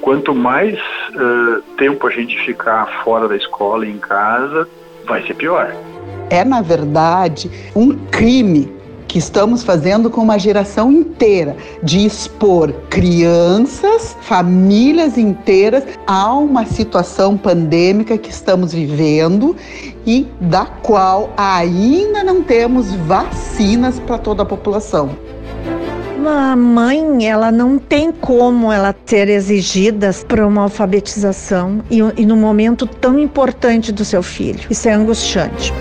quanto mais tempo a gente ficar fora da escola e em casa, vai ser pior. É, na verdade, um crime que estamos fazendo com uma geração inteira, de expor crianças, famílias inteiras a uma situação pandêmica que estamos vivendo e da qual ainda não temos vacinas para toda a população. Uma mãe, ela não tem como ela ter exigidas para uma alfabetização e num momento tão importante do seu filho. Isso é angustiante.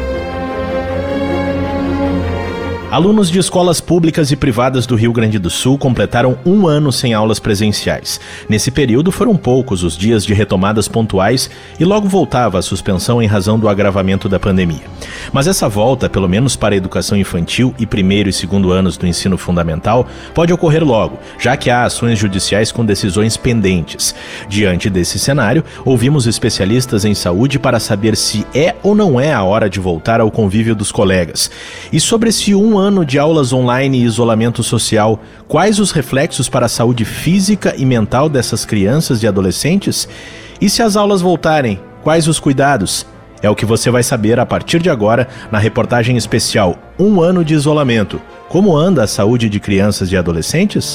Alunos de escolas públicas e privadas do Rio Grande do Sul completaram 1 ano sem aulas presenciais. Nesse período foram poucos os dias de retomadas pontuais e logo voltava a suspensão em razão do agravamento da pandemia. Mas essa volta, pelo menos para a educação infantil e 1º e 2º anos do ensino fundamental, pode ocorrer logo, já que há ações judiciais com decisões pendentes. Diante desse cenário, ouvimos especialistas em saúde para saber se é ou não é a hora de voltar ao convívio dos colegas. E sobre esse 1 ano de aulas online e isolamento social, quais os reflexos para a saúde física e mental dessas crianças e adolescentes? E se as aulas voltarem, quais os cuidados? É o que você vai saber a partir de agora na reportagem especial 1 ano de isolamento. Como anda a saúde de crianças e adolescentes?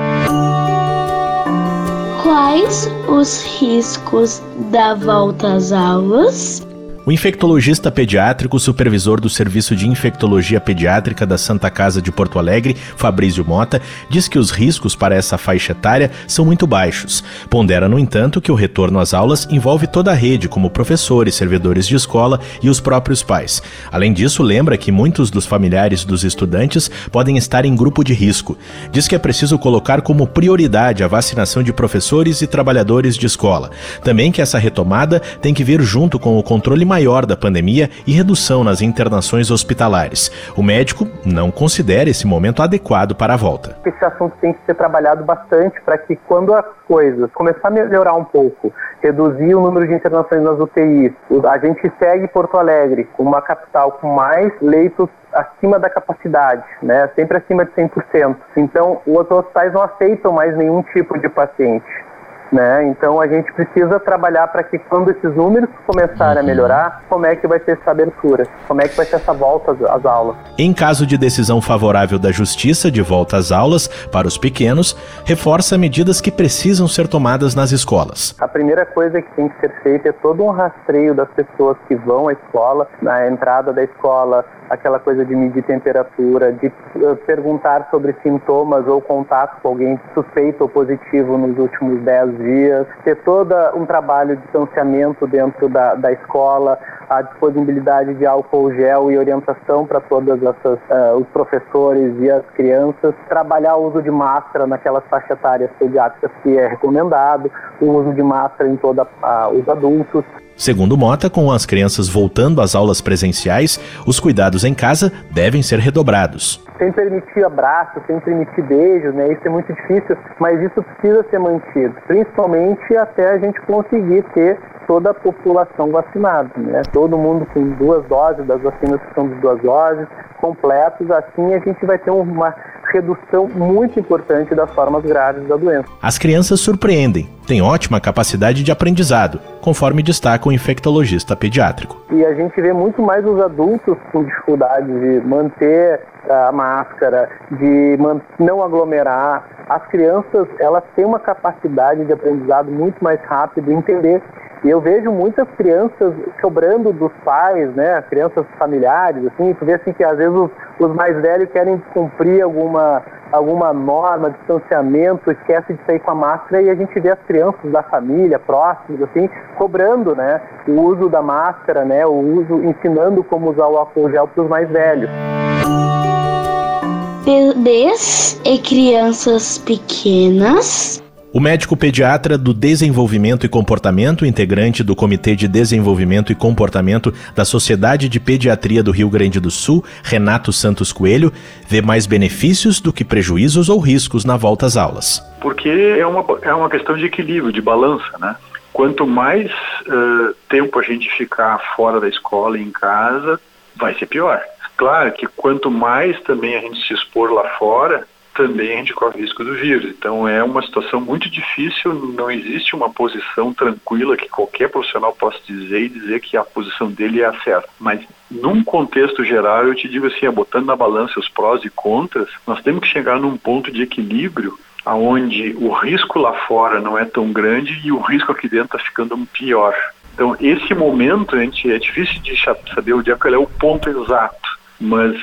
Quais os riscos da volta às aulas? O infectologista pediátrico, supervisor do Serviço de Infectologia Pediátrica da Santa Casa de Porto Alegre, Fabrício Mota, diz que os riscos para essa faixa etária são muito baixos. Pondera, no entanto, que o retorno às aulas envolve toda a rede, como professores, servidores de escola e os próprios pais. Além disso, lembra que muitos dos familiares dos estudantes podem estar em grupo de risco. Diz que é preciso colocar como prioridade a vacinação de professores e trabalhadores de escola. Também que essa retomada tem que vir junto com o controle maior da pandemia e redução nas internações hospitalares. O médico não considera esse momento adequado para a volta. Esse assunto tem que ser trabalhado bastante para que quando as coisas começar a melhorar um pouco, reduzir o número de internações nas UTIs, a gente segue Porto Alegre, uma capital com mais leitos acima da capacidade, né? Sempre acima de 100%. Então, os hospitais não aceitam mais nenhum tipo de paciente. Né? Então a gente precisa trabalhar para que quando esses números começarem a melhorar, como é que vai ser essa abertura? Como é que vai ser essa volta às aulas? Em caso de decisão favorável da Justiça de volta às aulas para os pequenos, reforça medidas que precisam ser tomadas nas escolas. A primeira coisa que tem que ser feita é todo um rastreio das pessoas que vão à escola, na entrada da escola, aquela coisa de medir temperatura, de perguntar sobre sintomas ou contato com alguém suspeito ou positivo nos últimos 10 dias, ter todo um trabalho de distanciamento dentro da escola, a disponibilidade de álcool gel e orientação para todas os professores e as crianças, trabalhar o uso de máscara naquelas faixas etárias pediátricas que é recomendado, o uso de máscara em todos os adultos. Segundo Mota, com as crianças voltando às aulas presenciais, os cuidados em casa devem ser redobrados. Sem permitir abraços, sem permitir beijos, né? Isso é muito difícil, mas isso precisa ser mantido, principalmente até a gente conseguir ter toda a população vacinada, né? Todo mundo com 2 doses das vacinas que são de 2 doses, completos, assim a gente vai ter uma redução muito importante das formas graves da doença. As crianças surpreendem, têm ótima capacidade de aprendizado, conforme destaca o infectologista pediátrico. E a gente vê muito mais os adultos com dificuldade de manter a máscara, de não aglomerar. As crianças, elas têm uma capacidade de aprendizado muito mais rápido, entender. E eu vejo muitas crianças cobrando dos pais, né, crianças familiares, assim, tu vê assim que às vezes os mais velhos querem cumprir alguma norma, distanciamento, esquece de sair com a máscara e a gente vê as crianças da família, próximas, assim, cobrando, né, o uso da máscara, né, ensinando como usar o álcool gel para os mais velhos. Bebês e crianças pequenas. O médico pediatra do Desenvolvimento e Comportamento, integrante do Comitê de Desenvolvimento e Comportamento da Sociedade de Pediatria do Rio Grande do Sul, Renato Santos Coelho, vê mais benefícios do que prejuízos ou riscos na volta às aulas. Porque é uma questão de equilíbrio, de balança, né? Quanto mais tempo a gente ficar fora da escola e em casa, vai ser pior. Claro que quanto mais também a gente se expor lá fora, também a gente corre o risco do vírus. Então é uma situação muito difícil, não existe uma posição tranquila que qualquer profissional possa dizer que a posição dele é a certa. Mas num contexto geral, eu te digo assim, botando na balança os prós e contras, nós temos que chegar num ponto de equilíbrio onde o risco lá fora não é tão grande e o risco aqui dentro está ficando pior. Então esse momento, é difícil de saber onde é o ponto exato. Mas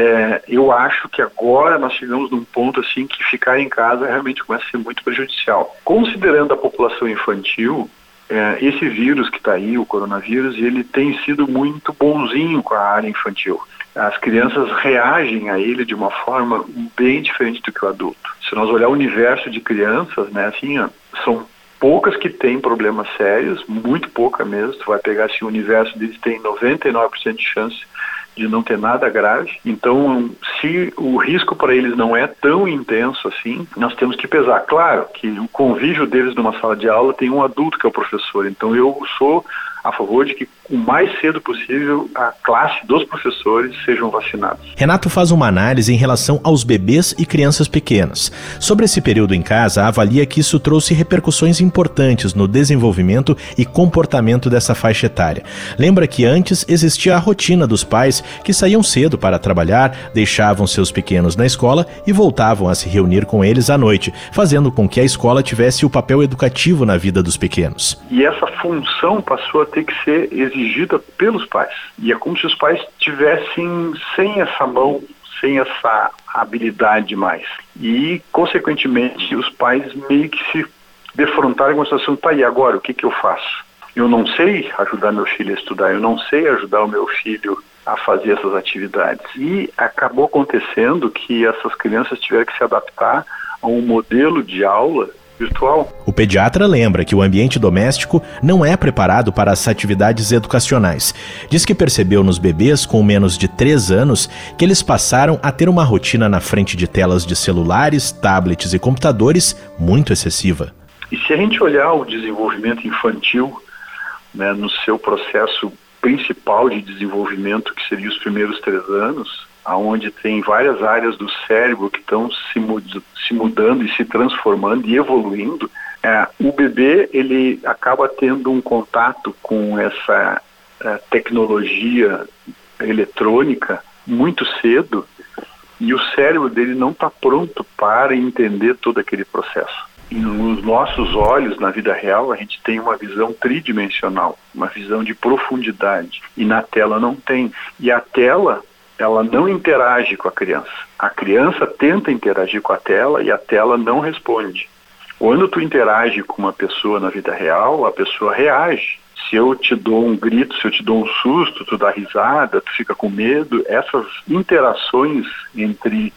eu acho que agora nós chegamos num ponto assim que ficar em casa realmente começa a ser muito prejudicial. Considerando a população infantil, esse vírus que está aí, o coronavírus, ele tem sido muito bonzinho com a área infantil. As crianças reagem a ele de uma forma bem diferente do que o adulto. Se nós olhar o universo de crianças, né, assim, são poucas que têm problemas sérios, muito pouca mesmo. Tu vai pegar assim, o universo deles tem 99% de chance de não ter nada grave. Então, se o risco para eles não é tão intenso assim, nós temos que pesar. Claro que o convívio deles numa sala de aula tem um adulto que é o professor. Então, eu sou a favor de que o mais cedo possível a classe dos professores sejam vacinados. Renato faz uma análise em relação aos bebês e crianças pequenas. Sobre esse período em casa, avalia que isso trouxe repercussões importantes no desenvolvimento e comportamento dessa faixa etária. Lembra que antes existia a rotina dos pais que saíam cedo para trabalhar, deixavam seus pequenos na escola e voltavam a se reunir com eles à noite, fazendo com que a escola tivesse o papel educativo na vida dos pequenos. E essa função passou a ter que ser exigida pelos pais. E é como se os pais tivessem sem essa mão, sem essa habilidade mais. E, consequentemente, os pais meio que se defrontaram com a situação, tá, e agora, o que eu faço? Eu não sei ajudar meu filho a estudar, eu não sei ajudar o meu filho a fazer essas atividades. E acabou acontecendo que essas crianças tiveram que se adaptar a um modelo de aula virtual. O pediatra lembra que o ambiente doméstico não é preparado para as atividades educacionais. Diz que percebeu nos bebês com menos de 3 anos que eles passaram a ter uma rotina na frente de telas de celulares, tablets e computadores muito excessiva. E se a gente olhar o desenvolvimento infantil, né, no seu processo principal de desenvolvimento, que seria os primeiros 3 anos, onde tem várias áreas do cérebro que estão se mudando e se transformando e evoluindo, o bebê ele acaba tendo um contato com essa tecnologia eletrônica muito cedo e o cérebro dele não está pronto para entender todo aquele processo. E nos nossos olhos, na vida real, a gente tem uma visão tridimensional, uma visão de profundidade, e na tela não tem. E a tela, ela não interage com a criança. A criança tenta interagir com a tela e a tela não responde. Quando tu interage com uma pessoa na vida real, a pessoa reage. Se eu te dou um grito, se eu te dou um susto, tu dá risada, tu fica com medo, essas interações entre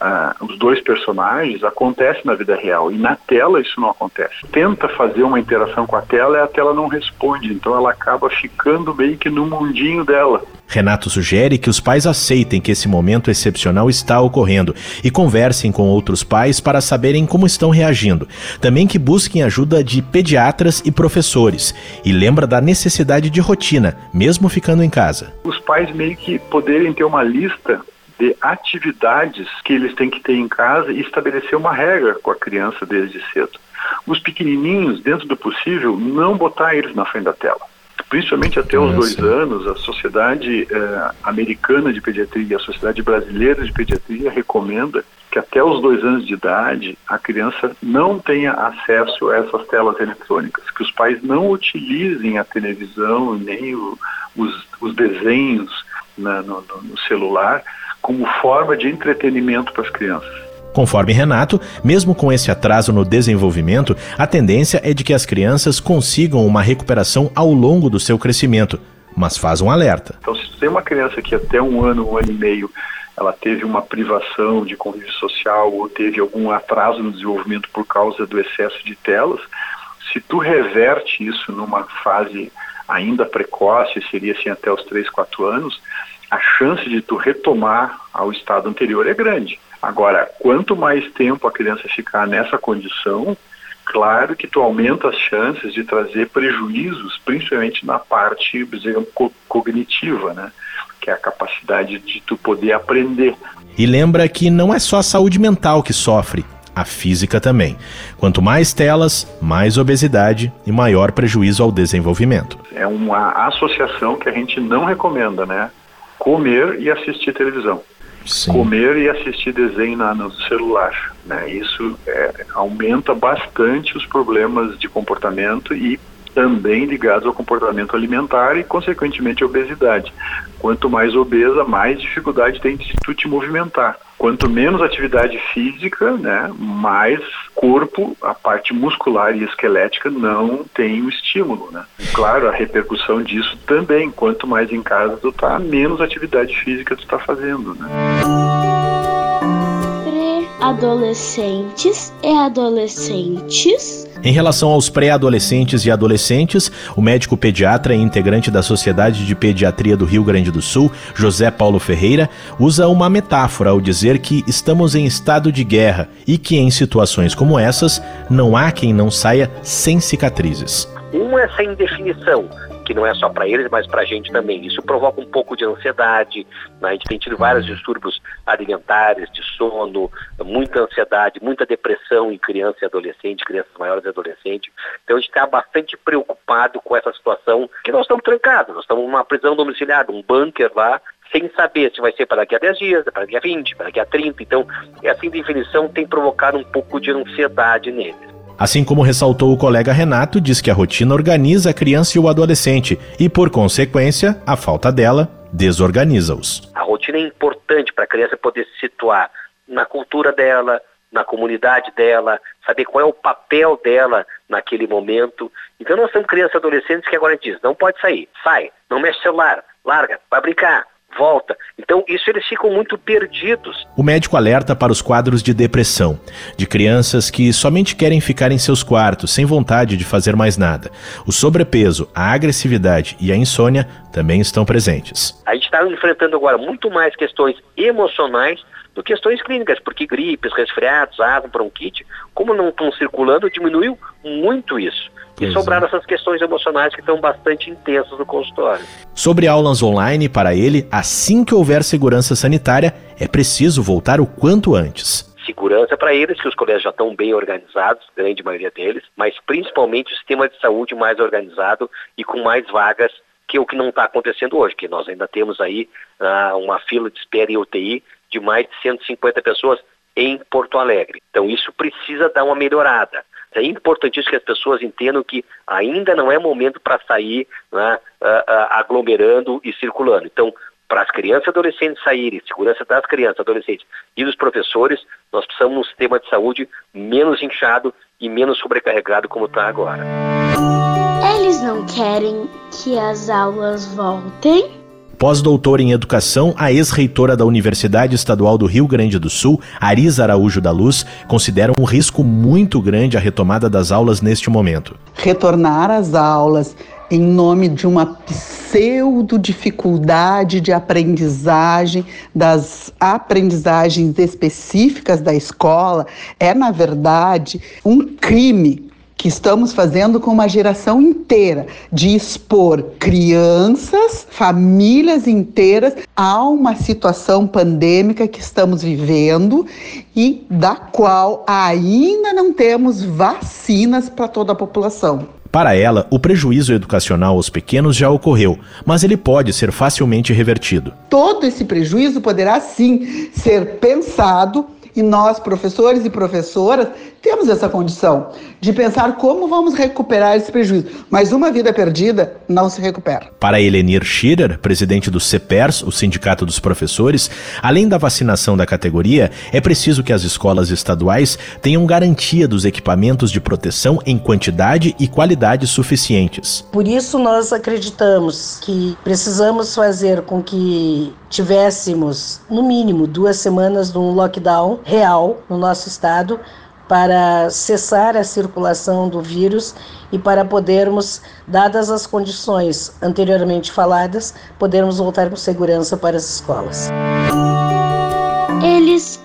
os dois personagens acontecem na vida real e na tela isso não acontece. Tenta fazer uma interação com a tela e a tela não responde, então ela acaba ficando meio que no mundinho dela. Renato sugere que os pais aceitem que esse momento excepcional está ocorrendo e conversem com outros pais para saberem como estão reagindo. Também que busquem ajuda de pediatras e professores. E lembra da necessidade de rotina, mesmo ficando em casa. Os pais meio que poderem ter uma lista de atividades que eles têm que ter em casa e estabelecer uma regra com a criança desde cedo. Os pequenininhos, dentro do possível, não botar eles na frente da tela. Principalmente até os 2 anos, a Sociedade Americana de Pediatria e a Sociedade Brasileira de Pediatria recomenda que até os 2 anos de idade a criança não tenha acesso a essas telas eletrônicas, que os pais não utilizem a televisão nem os desenhos no celular como forma de entretenimento para as crianças. Conforme Renato, mesmo com esse atraso no desenvolvimento, a tendência é de que as crianças consigam uma recuperação ao longo do seu crescimento, mas faz um alerta. Então, se tem uma criança que até 1 ano, 1 ano e meio, ela teve uma privação de convívio social ou teve algum atraso no desenvolvimento por causa do excesso de telas, se tu reverte isso numa fase ainda precoce, seria assim até os 3, 4 anos, a chance de tu retomar ao estado anterior é grande. Agora, quanto mais tempo a criança ficar nessa condição, claro que tu aumenta as chances de trazer prejuízos, principalmente na parte, digamos, cognitiva, né? Que é a capacidade de tu poder aprender. E lembra que não é só a saúde mental que sofre, a física também. Quanto mais telas, mais obesidade e maior prejuízo ao desenvolvimento. É uma associação que a gente não recomenda, né? Comer e assistir televisão. Sim. Comer e assistir desenho no celular, né? Isso aumenta bastante os problemas de comportamento e também ligados ao comportamento alimentar e, consequentemente, a obesidade. Quanto mais obesa, mais dificuldade tem de tu te movimentar. Quanto menos atividade física, né, mais corpo, a parte muscular e esquelética não tem o estímulo, né? E, claro, a repercussão disso também. Quanto mais em casa tu tá, menos atividade física tu tá fazendo, né? Pré-adolescentes e adolescentes. Em relação aos pré-adolescentes e adolescentes, o médico pediatra e integrante da Sociedade de Pediatria do Rio Grande do Sul, José Paulo Ferreira, usa uma metáfora ao dizer que estamos em estado de guerra e que em situações como essas, não há quem não saia sem cicatrizes. Essa indefinição, que não é só para eles, mas para a gente também. Isso provoca um pouco de ansiedade, né? A gente tem tido vários distúrbios alimentares, de sono, muita ansiedade, muita depressão em criança e adolescente, crianças maiores e adolescentes. Então a gente está bastante preocupado com essa situação, que nós estamos trancados, nós estamos numa prisão domiciliar, um bunker lá, sem saber se vai ser para daqui a 10 dias, para daqui a 20, para daqui a 30. Então essa indefinição tem provocado um pouco de ansiedade neles. Assim como ressaltou o colega Renato, diz que a rotina organiza a criança e o adolescente e, por consequência, a falta dela desorganiza-os. A rotina é importante para a criança poder se situar na cultura dela, na comunidade dela, saber qual é o papel dela naquele momento. Então nós temos crianças e adolescentes que agora a gente diz, não pode sair, sai, não mexe celular, larga, vai brincar, volta. Então isso eles ficam muito perdidos. O médico alerta para os quadros de depressão, de crianças que somente querem ficar em seus quartos, sem vontade de fazer mais nada. O sobrepeso, a agressividade e a insônia também estão presentes. A gente está enfrentando agora muito mais questões emocionais do que questões clínicas, porque gripes, resfriados, asma, bronquite, como não estão circulando, diminuiu muito isso. E sobraram essas questões emocionais que estão bastante intensas no consultório. Sobre aulas online, para ele, assim que houver segurança sanitária, é preciso voltar o quanto antes. Segurança para eles, que os colégios já estão bem organizados, grande maioria deles, mas principalmente o sistema de saúde mais organizado e com mais vagas, que é o que não está acontecendo hoje, que nós ainda temos aí uma fila de espera em UTI de mais de 150 pessoas em Porto Alegre. Então isso precisa dar uma melhorada. É importantíssimo que as pessoas entendam que ainda não é momento para sair, né, aglomerando e circulando. Então, para as crianças e adolescentes saírem, segurança das crianças, adolescentes e dos professores, nós precisamos de um sistema de saúde menos inchado e menos sobrecarregado como está agora. Eles não querem que as aulas voltem? Pós-doutora em Educação, a ex-reitora da Universidade Estadual do Rio Grande do Sul, Arisa Araújo da Luz, considera um risco muito grande a retomada das aulas neste momento. Retornar às aulas em nome de uma pseudo-dificuldade de aprendizagem, das aprendizagens específicas da escola, é, na verdade, um crime que estamos fazendo com uma geração inteira, de expor crianças, famílias inteiras a uma situação pandêmica que estamos vivendo e da qual ainda não temos vacinas para toda a população. Para ela, o prejuízo educacional aos pequenos já ocorreu, mas ele pode ser facilmente revertido. Todo esse prejuízo poderá sim ser pensado e nós, professores e professoras, temos essa condição de pensar como vamos recuperar esse prejuízo. Mas uma vida perdida não se recupera. Para Helenir Schirer, presidente do CEPERS, o Sindicato dos Professores, além da vacinação da categoria, é preciso que as escolas estaduais tenham garantia dos equipamentos de proteção em quantidade e qualidade suficientes. Por isso nós acreditamos que precisamos fazer com que tivéssemos, no mínimo, 2 semanas de um lockdown real no nosso estado, para cessar a circulação do vírus e para podermos, dadas as condições anteriormente faladas, podermos voltar com segurança para as escolas. Eles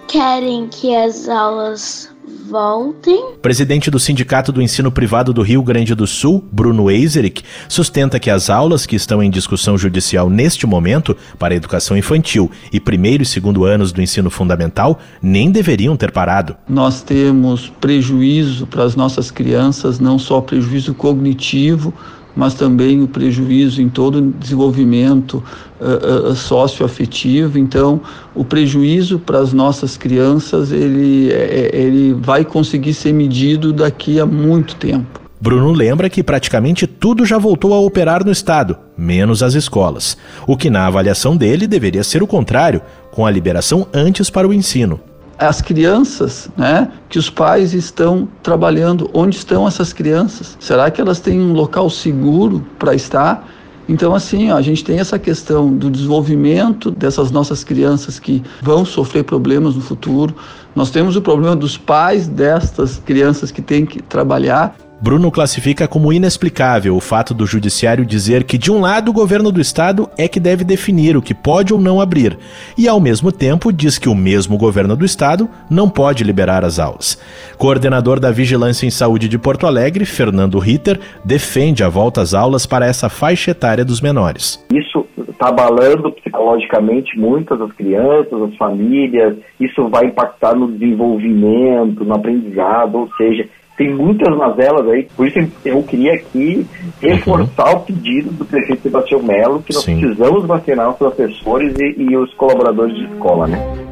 querem que as aulas voltem. Presidente do Sindicato do Ensino Privado do Rio Grande do Sul, Bruno Eiserick, sustenta que as aulas que estão em discussão judicial neste momento para a educação infantil e primeiro e segundo anos do ensino fundamental nem deveriam ter parado. Nós temos prejuízo para as nossas crianças, não só prejuízo cognitivo, mas também o prejuízo em todo o desenvolvimento socioafetivo. Então, o prejuízo para as nossas crianças, ele vai conseguir ser medido daqui a muito tempo. Bruno lembra que praticamente tudo já voltou a operar no estado, menos as escolas. O que, na avaliação dele, deveria ser o contrário, com a liberação antes para o ensino. As crianças, que os pais estão trabalhando, onde estão essas crianças? Será que elas têm um local seguro para estar? Então, assim, a gente tem essa questão do desenvolvimento dessas nossas crianças que vão sofrer problemas no futuro. Nós temos o problema dos pais destas crianças que têm que trabalhar. Bruno classifica como inexplicável o fato do judiciário dizer que, de um lado, o governo do estado é que deve definir o que pode ou não abrir, e, ao mesmo tempo, diz que o mesmo governo do estado não pode liberar as aulas. Coordenador da Vigilância em Saúde de Porto Alegre, Fernando Ritter, defende a volta às aulas para essa faixa etária dos menores. Isso está abalando psicologicamente muitas das crianças, as famílias, isso vai impactar no desenvolvimento, no aprendizado, ou seja, tem muitas mazelas aí, por isso eu queria aqui reforçar o pedido do prefeito Sebastião Melo, que nós precisamos vacinar os professores e os colaboradores de escola,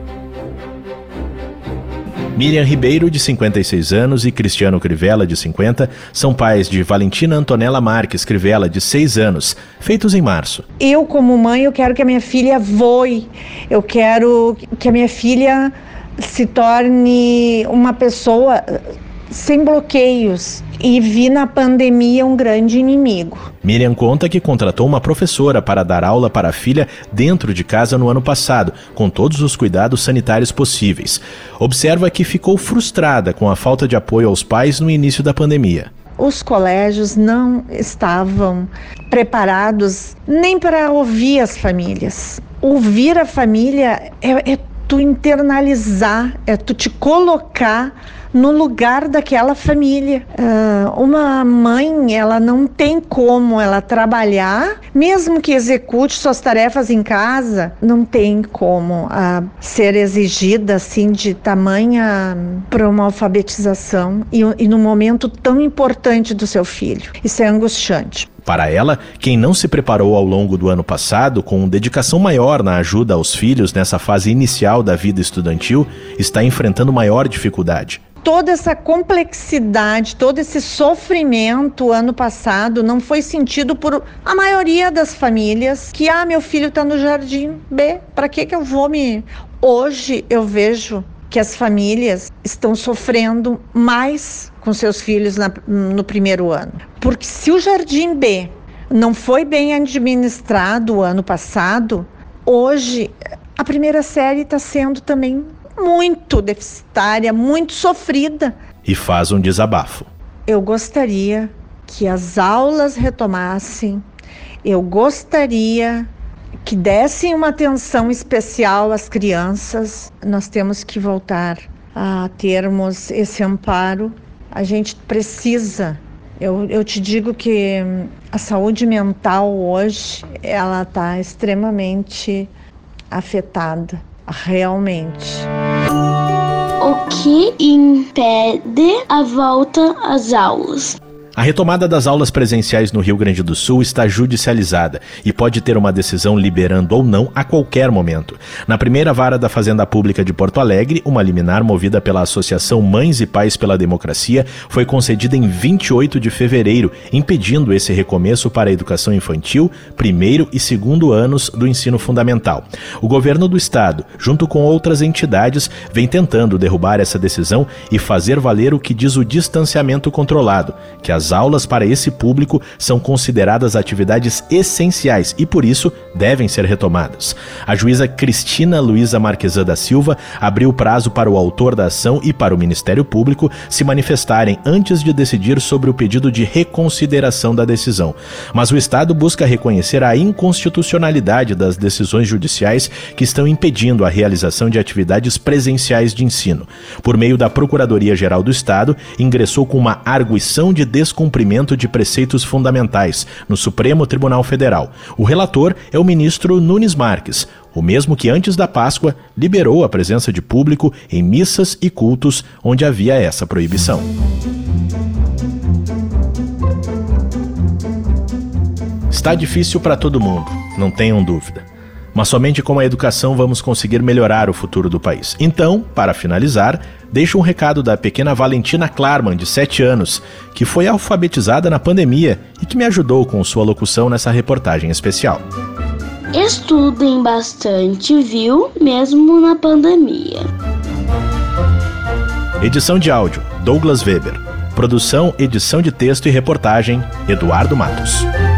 Miriam Ribeiro, de 56 anos, e Cristiano Crivella, de 50, são pais de Valentina Antonella Marques Crivella, de 6 anos, feitos em março. Eu, como mãe, eu quero que a minha filha voe, eu quero que a minha filha se torne uma pessoa sem bloqueios, e vi na pandemia um grande inimigo. Miriam conta que contratou uma professora para dar aula para a filha dentro de casa no ano passado, com todos os cuidados sanitários possíveis. Observa que ficou frustrada com a falta de apoio aos pais no início da pandemia. Os colégios não estavam preparados nem para ouvir as famílias. Ouvir a família é tu internalizar, é tu te colocar no lugar daquela família. Uma mãe, ela não tem como ela trabalhar, mesmo que execute suas tarefas em casa, não tem como ser exigida assim de tamanha para uma alfabetização e num momento tão importante do seu filho. Isso é angustiante. Para ela, quem não se preparou ao longo do ano passado, com dedicação maior na ajuda aos filhos nessa fase inicial da vida estudantil, está enfrentando maior dificuldade. Toda essa complexidade, todo esse sofrimento ano passado não foi sentido por a maioria das famílias que, meu filho está no Jardim B, para que eu vou me... Hoje eu vejo que as famílias estão sofrendo mais com seus filhos no primeiro ano. Porque se o Jardim B não foi bem administrado o ano passado, hoje a primeira série está sendo também muito deficitária, muito sofrida. E faz um desabafo. Eu gostaria que as aulas retomassem, eu gostaria que dessem uma atenção especial às crianças. Nós temos que voltar a termos esse amparo. A gente precisa. Eu te digo que a saúde mental hoje, ela está extremamente afetada, realmente. O que impede a volta às aulas? A retomada das aulas presenciais no Rio Grande do Sul está judicializada e pode ter uma decisão liberando ou não a qualquer momento. Na primeira vara da Fazenda Pública de Porto Alegre, uma liminar movida pela Associação Mães e Pais pela Democracia foi concedida em 28 de fevereiro, impedindo esse recomeço para a educação infantil, primeiro e segundo anos do ensino fundamental. O governo do estado, junto com outras entidades, vem tentando derrubar essa decisão e fazer valer o que diz o distanciamento controlado, que as As aulas para esse público são consideradas atividades essenciais e, por isso, devem ser retomadas. A juíza Cristina Luiza Marquesan da Silva abriu prazo para o autor da ação e para o Ministério Público se manifestarem antes de decidir sobre o pedido de reconsideração da decisão. Mas o Estado busca reconhecer a inconstitucionalidade das decisões judiciais que estão impedindo a realização de atividades presenciais de ensino. Por meio da Procuradoria-Geral do Estado, ingressou com uma arguição de descumprimento de preceitos fundamentais no Supremo Tribunal Federal. O relator é o ministro Nunes Marques, o mesmo que antes da Páscoa liberou a presença de público em missas e cultos onde havia essa proibição. Está difícil para todo mundo, não tenham dúvida. Mas somente com a educação vamos conseguir melhorar o futuro do país. Então, para finalizar, deixo um recado da pequena Valentina Klarman, de 7 anos, que foi alfabetizada na pandemia e que me ajudou com sua locução nessa reportagem especial. Estudem bastante, viu? Mesmo na pandemia. Edição de áudio, Douglas Weber. Produção, edição de texto e reportagem, Eduardo Matos.